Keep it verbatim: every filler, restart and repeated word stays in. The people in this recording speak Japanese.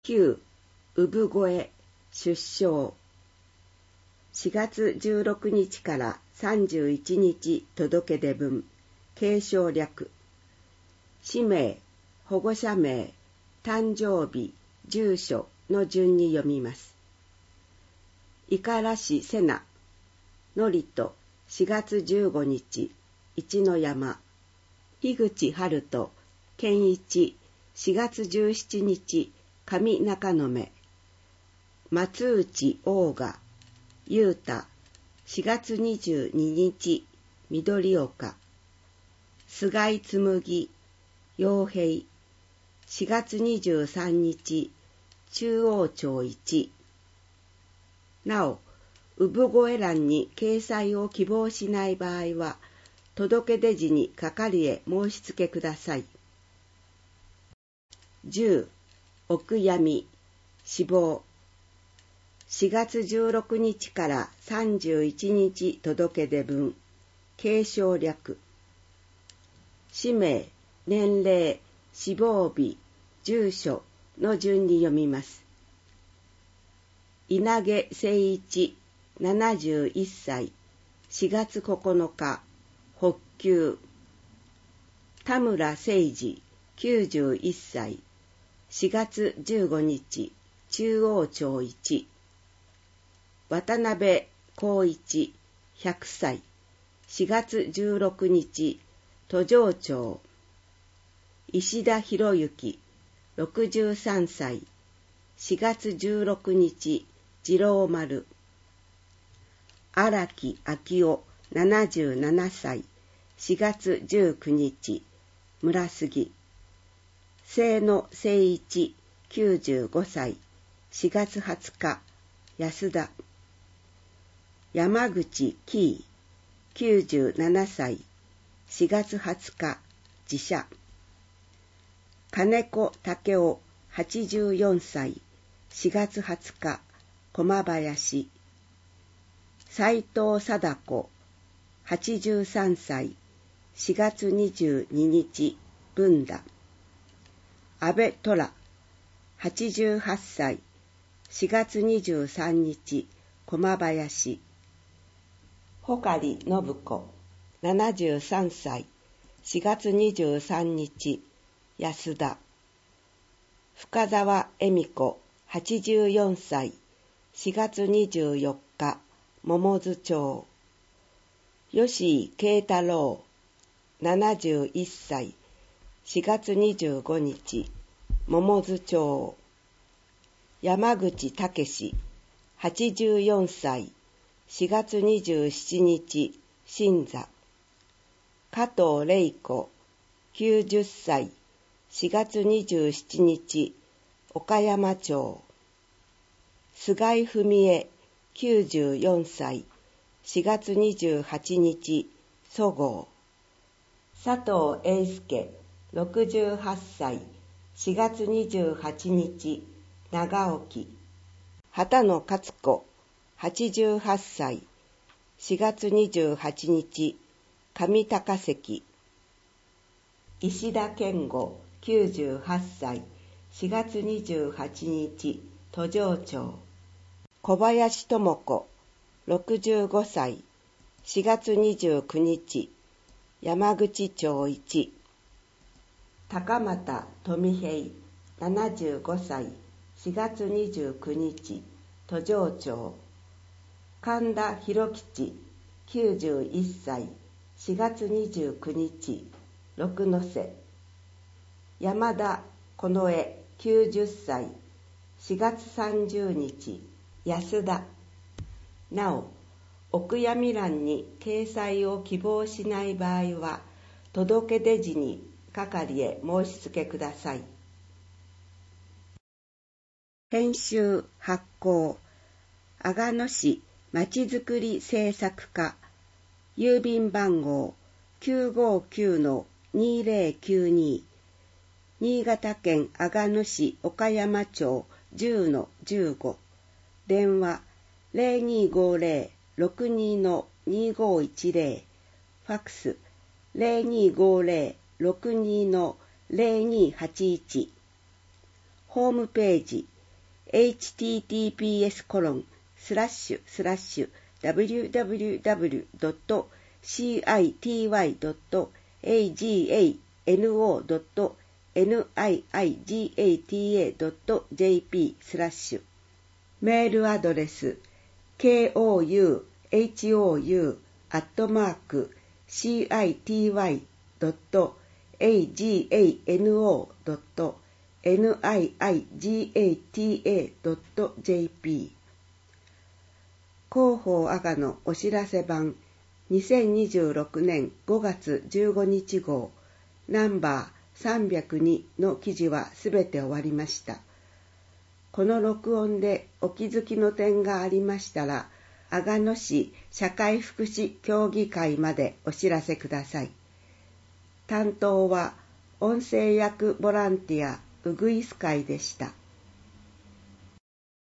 きゅう、産声、出生。しがつじゅうろくにちからさんじゅういちにち届け出分、継承略。氏名、保護者名、誕生日、住所の順に読みます。五十嵐瀬名、のりとしがつじゅうごにち、一の山。樋口春人、健一、しがつじゅうしちにち、上中野目。松内大賀、雄太、しがつにじゅうににち、緑岡。菅井紬、陽平、しがつにじゅうさんにち、中央町いち。なお、産声欄に掲載を希望しない場合は、届け出時に係へ申し付けください。じゅう、お悔やみ、死亡。しがつじゅうろくにちからさんじゅういちにち届け出分、継承略。氏名、年齢、死亡日、住所の順に読みます。稲毛誠一、ななじゅういっさい、しがつここのか、北球。田村誠二、きゅうじゅういっさい、しがつじゅうごにち、中央町いち。渡辺光一、ひゃくさい、しがつじゅうろくにち、途上町。石田博之、ろくじゅうさんさい、しがつじゅうろくにち、次郎丸。荒木昭夫、ななじゅうななさい、しがつじゅうくにち、村杉。清野誠一、きゅうじゅうごさい、しがつはつか、安田。山口喜、きゅうじゅうななさい、しがつはつか、自社。金子武雄、はちじゅうよんさい、しがつはつか、駒林。斉藤貞子、はちじゅうさんさい、しがつにじゅうににち、文田。安倍虎、はちじゅうはっさい、しがつにじゅうさんにち、駒林。穂刈信子、ななじゅうさんさい、しがつにじゅうさんにち、安田。深沢恵美子、はちじゅうよんさい、しがつにじゅうよっか、桃津町。吉井慶太郎、ななじゅういっさい、しがつにじゅうごにち、桃津町。山口武、はちじゅうよんさい、しがつにじゅうしちにち、新座。加藤玲子、きゅうじゅっさい、しがつにじゅうしちにち、岡山町。菅井文江、きゅうじゅうよんさい、しがつにじゅうはちにち、そごう。佐藤英介、ろくじゅうはっさい、しがつにじゅうはちにち、長沖。畑野勝子、はちじゅうはっさい、しがつにじゅうはちにち、上高関。石田健吾、きゅうじゅうはっさい、しがつにじゅうはちにち、途上町。小林智子、ろくじゅうごさい、しがつにじゅうくにち、山口町いち。高俣富平、ななじゅうごさい、しがつにじゅうくにち、途上町。神田博吉、きゅうじゅういっさい、しがつにじゅうくにち、六ノ瀬。山田近衛、きゅうじゅっさい、しがつさんじゅうにち、安田。なお、お悔やみ欄に掲載を希望しない場合は、届け出時に係へ申し付けください。編集発行、阿賀野市まちづくり政策課、郵便番号 きゅうごきゅうのにぜろきゅうに、新潟県阿賀野市岡山町 じゅうのじゅうご、電話 ゼロにごゼロ ろくにのにごいちゼロ、ファックス ゼロにごゼロ ろくにのゼロにはちいち、ホームページエイチティーティーピーエスコロンスラッシュスラッシュダブリューダブリューダブリュードットシーアイティーワイドットエージーエーエヌオードットニガタドットジェーピースラッシュメールアドレス ケーオーユーエイチオーユー アットマーク シーアイティーワイドットエージーエーエヌオードットニガタドットジェーピー 広報阿賀のお知らせ版にせんにじゅうろくねんごがつじゅうごにち号ナンバーさんびゃくにの記事はすべて終わりました。この録音でお気づきの点がありましたら、阿賀野市社会福祉協議会までお知らせください。担当は音声役ボランティアウグイス会でした。